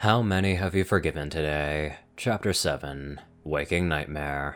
How many have you forgiven today? Chapter 7, Waking Nightmare.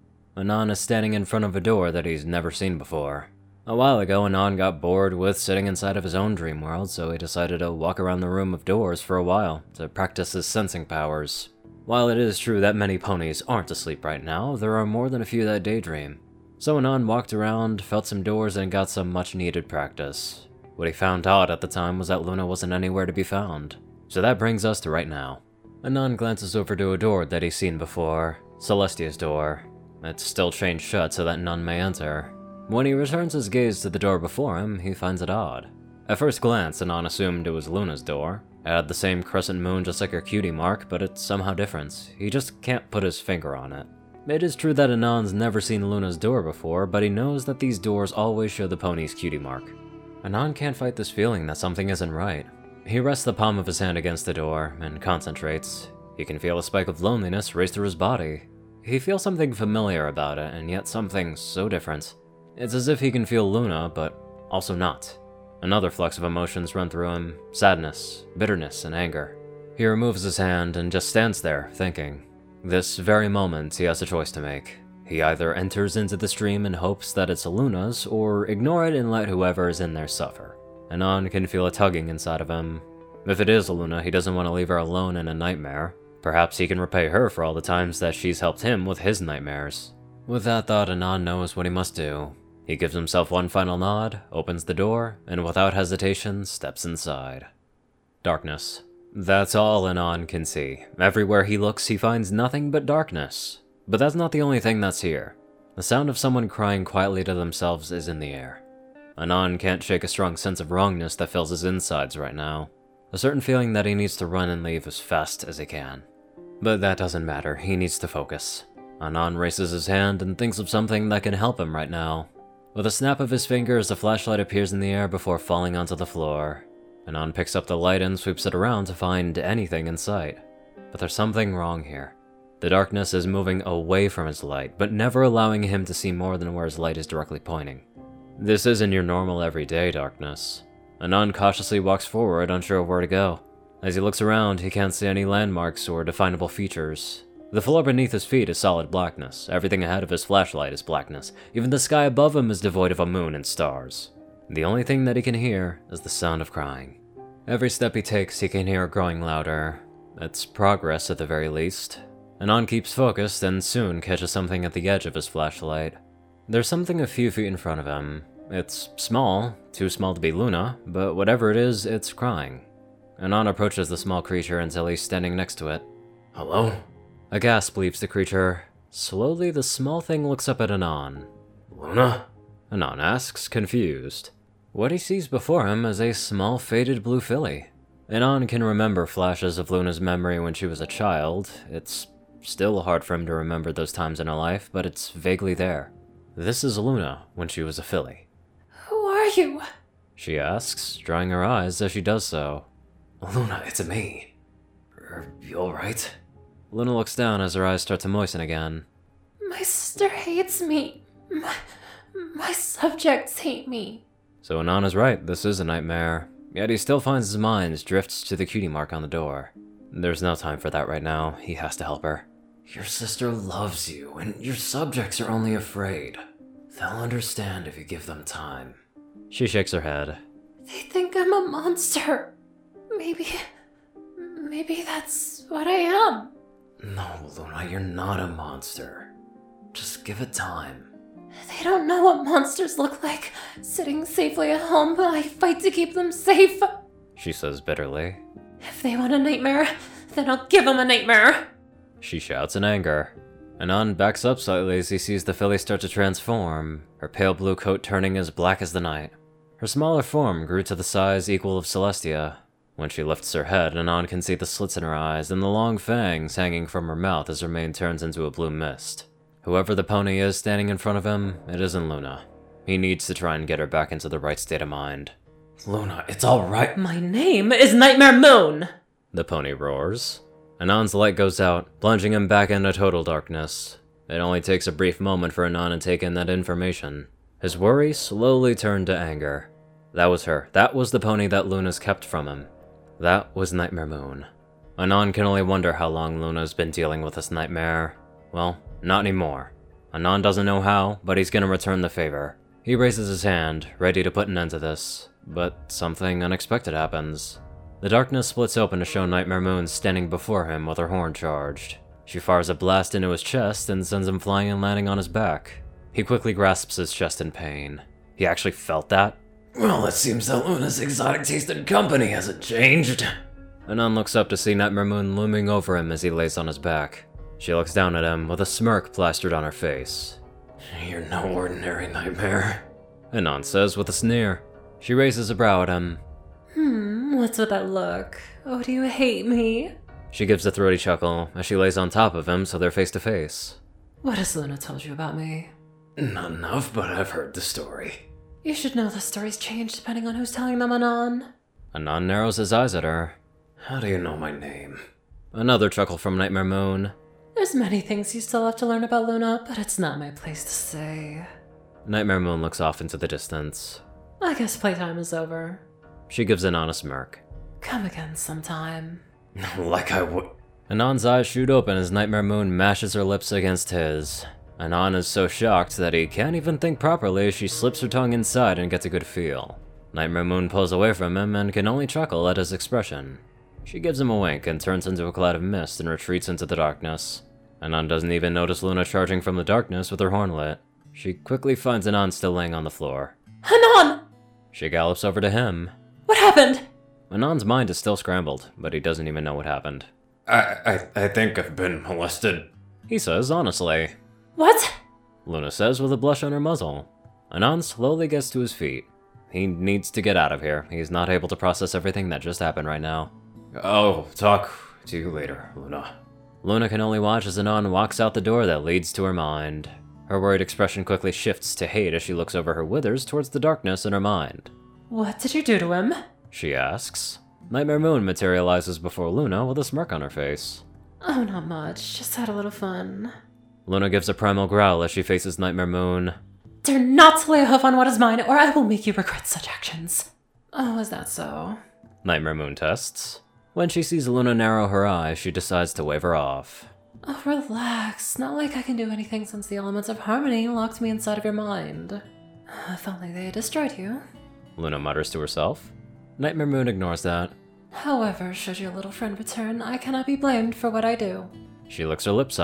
Anon is standing in front of a door that he's never seen before. A while ago, Anon got bored with sitting inside of his own dream world, so he decided to walk around the room of doors for a while to practice his sensing powers. While it is true that many ponies aren't asleep right now, there are more than a few that daydream. So Anon walked around, felt some doors, and got some much-needed practice. What he found odd at the time was that Luna wasn't anywhere to be found. So that brings us to right now. Anon glances over to a door that he's seen before, Celestia's door. It's still chained shut so that none may enter. When he returns his gaze to the door before him, he finds it odd. At first glance, Anon assumed it was Luna's door. It had the same crescent moon just like her cutie mark, but it's somehow different. He just can't put his finger on it. It is true that Anon's never seen Luna's door before, but he knows that these doors always show the pony's cutie mark. Anon can't fight this feeling that something isn't right. He rests the palm of his hand against the door and concentrates. He can feel a spike of loneliness race through his body. He feels something familiar about it, and yet something so different. It's as if he can feel Luna, but also not. Another flux of emotions run through him: sadness, bitterness, and anger. He removes his hand and just stands there, thinking. This very moment, he has a choice to make. He either enters into the stream in hopes that it's Luna's, or ignore it and let whoever is in there suffer. Anon can feel a tugging inside of him. If it is Luna, he doesn't want to leave her alone in a nightmare. Perhaps he can repay her for all the times that she's helped him with his nightmares. With that thought, Anon knows what he must do. He gives himself one final nod, opens the door, and without hesitation, steps inside. Darkness. That's all Anon can see. Everywhere he looks, he finds nothing but darkness. But that's not the only thing that's here. The sound of someone crying quietly to themselves is in the air. Anon can't shake a strong sense of wrongness that fills his insides right now. A certain feeling that he needs to run and leave as fast as he can. But that doesn't matter, he needs to focus. Anon raises his hand and thinks of something that can help him right now. With a snap of his fingers, a flashlight appears in the air before falling onto the floor. Anon picks up the light and sweeps it around to find anything in sight. But there's something wrong here. The darkness is moving away from his light, but never allowing him to see more than where his light is directly pointing. This isn't your normal everyday darkness. Anon cautiously walks forward, unsure of where to go. As he looks around, he can't see any landmarks or definable features. The floor beneath his feet is solid blackness. Everything ahead of his flashlight is blackness. Even the sky above him is devoid of a moon and stars. The only thing that he can hear is the sound of crying. Every step he takes, he can hear it growing louder. It's progress at the very least. Anon keeps focused and soon catches something at the edge of his flashlight. There's something a few feet in front of him. It's small, too small to be Luna, but whatever it is, it's crying. Anon approaches the small creature until he's standing next to it. Hello? A gasp leaves the creature. Slowly, the small thing looks up at Anon. Luna? Anon asks, confused. What he sees before him is a small, faded blue filly. Anon can remember flashes of Luna's memory when she was a child. It's still hard for him to remember those times in her life, but it's vaguely there. This is Luna when she was a filly. Who are you? She asks, drying her eyes as she does so. Luna, it's me. Are you alright? Luna looks down as her eyes start to moisten again. My sister hates me. My subjects hate me. So Anon is right, this is a nightmare. Yet he still finds his mind drifts to the cutie mark on the door. There's no time for that right now, he has to help her. Your sister loves you, and your subjects are only afraid. They'll understand if you give them time. She shakes her head. They think I'm a monster. Maybe that's what I am. No, Luna, you're not a monster. Just give it time. They don't know what monsters look like. Sitting safely at home, but I fight to keep them safe. She says bitterly. If they want a nightmare, then I'll give them a nightmare. She shouts in anger. Anon backs up slightly as he sees the filly start to transform, her pale blue coat turning as black as the night. Her smaller form grew to the size equal of Celestia. When she lifts her head, Anon can see the slits in her eyes and the long fangs hanging from her mouth as her mane turns into a blue mist. Whoever the pony is standing in front of him, it isn't Luna. He needs to try and get her back into the right state of mind. Luna, it's alright. My name is Nightmare Moon! The pony roars. Anon's light goes out, plunging him back into total darkness. It only takes a brief moment for Anon to take in that information. His worry slowly turned to anger. That was her. That was the pony that Luna's kept from him. That was Nightmare Moon. Anon can only wonder how long Luna's been dealing with this nightmare. Well, not anymore. Anon doesn't know how, but he's gonna return the favor. He raises his hand, ready to put an end to this, but something unexpected happens. The darkness splits open to show Nightmare Moon standing before him with her horn charged. She fires a blast into his chest and sends him flying and landing on his back. He quickly grasps his chest in pain. He actually felt that? Well, it seems that Luna's exotic taste in company hasn't changed. Anon looks up to see Nightmare Moon looming over him as he lays on his back. She looks down at him with a smirk plastered on her face. You're no ordinary nightmare, Anon says with a sneer. She raises a brow at him. What's with that look? Oh, do you hate me? She gives a throaty chuckle as she lays on top of him so they're face to face. What has Luna told you about me? Not enough, but I've heard the story. You should know the stories change depending on who's telling them, Anon. Anon narrows his eyes at her. How do you know my name? Another chuckle from Nightmare Moon. There's many things you still have to learn about Luna, but it's not my place to say. Nightmare Moon looks off into the distance. I guess playtime is over. She gives Anon a smirk. Come again sometime. Like I would. Anon's eyes shoot open as Nightmare Moon mashes her lips against his. Anon is so shocked that he can't even think properly as she slips her tongue inside and gets a good feel. Nightmare Moon pulls away from him and can only chuckle at his expression. She gives him a wink and turns into a cloud of mist and retreats into the darkness. Anon doesn't even notice Luna charging from the darkness with her horn lit. She quickly finds Anon still laying on the floor. Anon! She gallops over to him. What happened? Anon's mind is still scrambled, but he doesn't even know what happened. I think I've been molested. He says honestly. What? Luna says with a blush on her muzzle. Anon slowly gets to his feet. He needs to get out of here. He's not able to process everything that just happened right now. I'll talk to you later, Luna. Luna can only watch as Anon walks out the door that leads to her mind. Her worried expression quickly shifts to hate as she looks over her withers towards the darkness in her mind. What did you do to him? She asks. Nightmare Moon materializes before Luna with a smirk on her face. Oh, not much. Just had a little fun. Luna gives a primal growl as she faces Nightmare Moon. Dare not lay a hoof on what is mine, or I will make you regret such actions. Oh, is that so? Nightmare Moon tests. When she sees Luna narrow her eyes, she decides to wave her off. Oh, relax. Not like I can do anything since the elements of harmony locked me inside of your mind. If only they had destroyed you. Luna mutters to herself. Nightmare Moon ignores that. However, should your little friend return, I cannot be blamed for what I do. She licks her lips.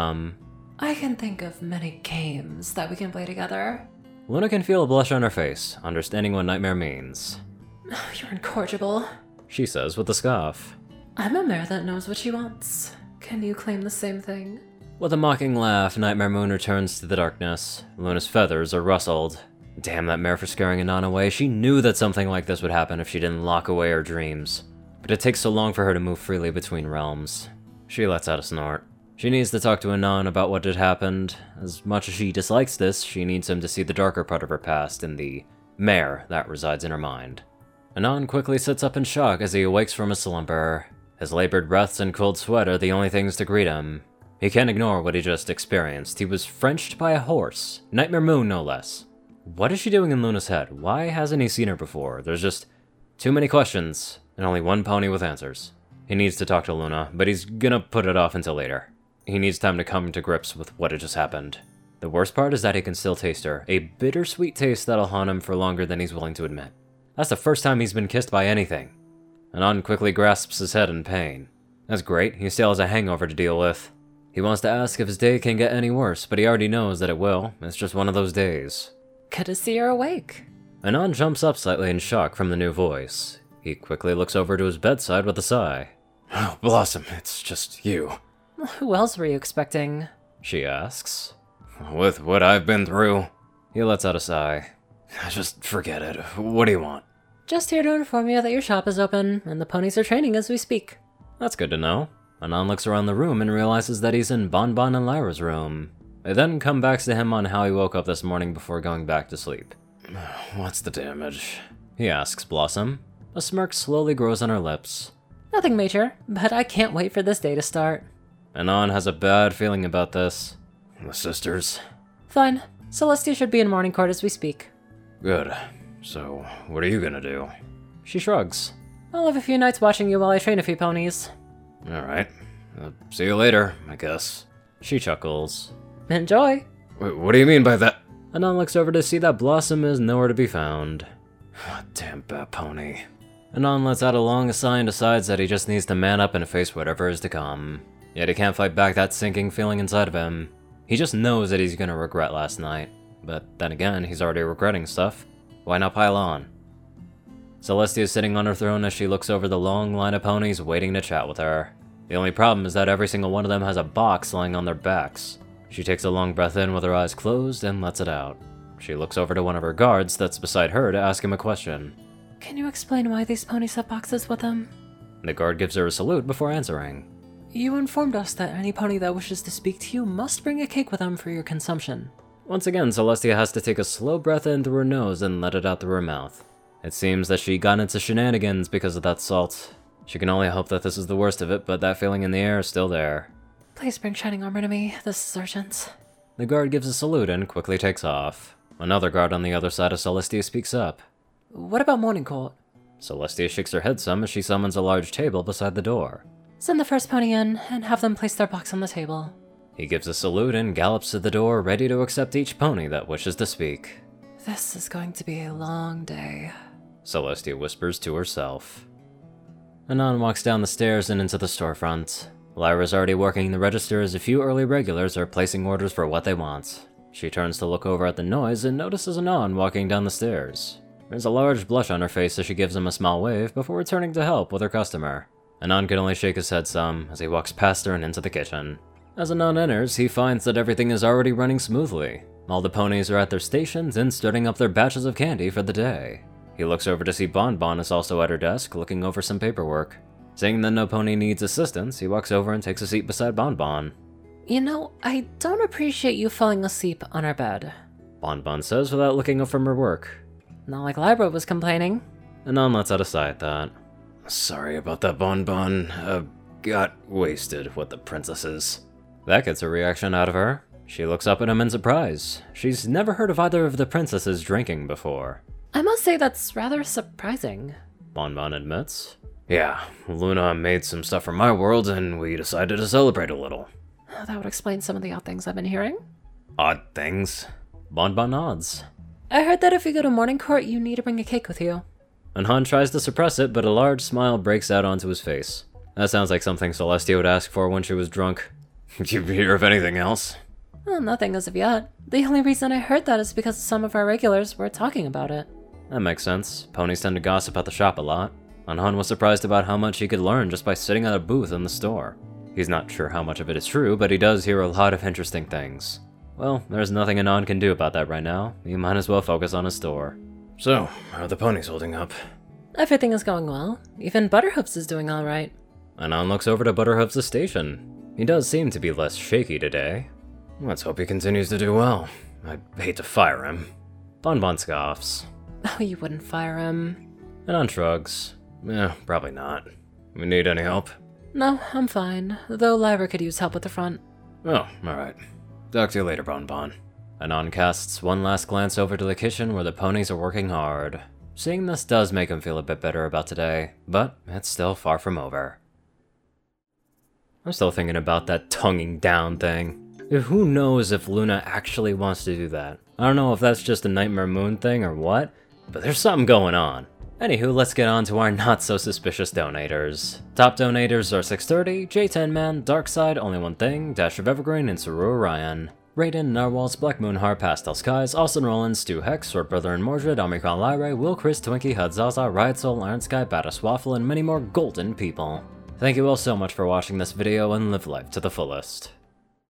I can think of many games that we can play together. Luna can feel a blush on her face, understanding what nightmare means. You're incorrigible. She says with a scoff. I'm a mare that knows what she wants. Can you claim the same thing? With a mocking laugh, Nightmare Moon returns to the darkness. Luna's feathers are rustled. Damn that mare for scaring Anon away. She knew that something like this would happen if she didn't lock away her dreams. But it takes so long for her to move freely between realms. She lets out a snort. She needs to talk to Anon about what had happened. As much as she dislikes this, she needs him to see the darker part of her past in the mare that resides in her mind. Anon quickly sits up in shock as he awakes from his slumber. His labored breaths and cold sweat are the only things to greet him. He can't ignore what he just experienced. He was Frenched by a horse. Nightmare Moon, no less. What is she doing in Luna's head? Why hasn't he seen her before? There's just too many questions, and only one pony with answers. He needs to talk to Luna, but he's gonna put it off until later. He needs time to come to grips with what had just happened. The worst part is that he can still taste her, a bittersweet taste that'll haunt him for longer than he's willing to admit. That's the first time he's been kissed by anything. Anon quickly grasps his head in pain. That's great, he still has a hangover to deal with. He wants to ask if his day can get any worse, but he already knows that it will. It's just one of those days. Good to see you're awake. Anon jumps up slightly in shock from the new voice. He quickly looks over to his bedside with a sigh. Oh, Blossom, it's just you. Who else were you expecting? She asks. With what I've been through, He lets out a sigh. just forget it. What do you want? Just here to inform you that your shop is open, and the ponies are training as we speak. That's good to know. Anon looks around the room and realizes that he's in Bon Bon and Lyra's room. They then come back to him on how he woke up this morning before going back to sleep. What's the damage? He asks Blossom. A smirk slowly grows on her lips. Nothing major, but I can't wait for this day to start. Anon has a bad feeling about this. The sisters? Fine. Celestia should be in morning court as we speak. Good. So, what are you gonna do? She shrugs. I'll have a few nights watching you while I train a few ponies. Alright. See you later, I guess. She chuckles. Enjoy! Wait, what do you mean by that? Anon looks over to see that Blossom is nowhere to be found. Damn bad pony. Anon lets out a long sigh and decides that he just needs to man up and face whatever is to come. Yet he can't fight back that sinking feeling inside of him. He just knows that he's gonna regret last night. But then again, he's already regretting stuff. Why not pile on? Celestia is sitting on her throne as she looks over the long line of ponies waiting to chat with her. The only problem is that every single one of them has a box lying on their backs. She takes a long breath in with her eyes closed and lets it out. She looks over to one of her guards that's beside her to ask him a question. Can you explain why these ponies have boxes with them? The guard gives her a salute before answering. You informed us that any pony that wishes to speak to you must bring a cake with them for your consumption. Once again, Celestia has to take a slow breath in through her nose and let it out through her mouth. It seems that she got into shenanigans because of that salt. She can only hope that this is the worst of it, but that feeling in the air is still there. Please bring shining armor to me. This is urgent. The guard gives a salute and quickly takes off. Another guard on the other side of Celestia speaks up. What about morning court? Celestia shakes her head some as she summons a large table beside the door. Send the first pony in and have them place their box on the table. He gives a salute and gallops to the door, ready to accept each pony that wishes to speak. This is going to be a long day, Celestia whispers to herself. Anon walks down the stairs and into the storefront. Lyra's already working the register as a few early regulars are placing orders for what they want. She turns to look over at the noise and notices Anon walking down the stairs. There's a large blush on her face as she gives him a small wave before returning to help with her customer. Anon can only shake his head some as he walks past her and into the kitchen. As Anon enters, he finds that everything is already running smoothly. All the ponies are at their stations and starting up their batches of candy for the day. He looks over to see Bonbon is also at her desk, looking over some paperwork. Seeing that no pony needs assistance, he walks over and takes a seat beside Bonbon. You know, I don't appreciate you falling asleep on our bed. Bonbon says without looking up from her work. Not like Lyra was complaining. Anon lets out a sigh at that. Sorry about that, Bonbon. Got wasted with the princesses. That gets a reaction out of her. She looks up at him in surprise. She's never heard of either of the princesses drinking before. I must say that's rather surprising. Bonbon admits. Yeah, Luna made some stuff from my world and we decided to celebrate a little. That would explain some of the odd things I've been hearing. Odd things? Bonbon nods. I heard that if you go to morning court, you need to bring a cake with you. Anon tries to suppress it, but a large smile breaks out onto his face. That sounds like something Celestia would ask for when she was drunk. Did you hear of anything else? Well, nothing as of yet. The only reason I heard that is because some of our regulars were talking about it. That makes sense. Ponies tend to gossip at the shop a lot. Anon was surprised about how much he could learn just by sitting at a booth in the store. He's not sure how much of it is true, but he does hear a lot of interesting things. Well, there's nothing Anon can do about that right now. He might as well focus on his store. So, how are the ponies holding up? Everything is going well. Even Butterhoofs is doing alright. Anon looks over to Butterhoof's station. He does seem to be less shaky today. Let's hope he continues to do well. I'd hate to fire him. Bonbon scoffs. Oh, you wouldn't fire him. Anon shrugs. Probably not. We need any help? No, I'm fine. Though Lyra could use help with the front. Oh, alright. Talk to you later, Bonbon. Anon casts one last glance over to the kitchen where the ponies are working hard. Seeing this does make him feel a bit better about today, but it's still far from over. I'm still thinking about that tonguing down thing. Who knows if Luna actually wants to do that? I don't know if that's just a Nightmare Moon thing or what, but there's something going on. Anywho, let's get on to our not-so-suspicious donators. Top donators are 630, J10Man, Darkside, Only One Thing, Dash of Evergreen, and Saru Orion. Raiden, Narwhals, Black Moonheart, Pastel Skies, Austin Rollins, Stu Hex, Sword Brother and Mordred, Omicron Lyra, Will Chris, Twinkie, Hudzaza, Riot Soul, Iron Sky, Badass Waffle, and many more golden people. Thank you all so much for watching this video and live life to the fullest.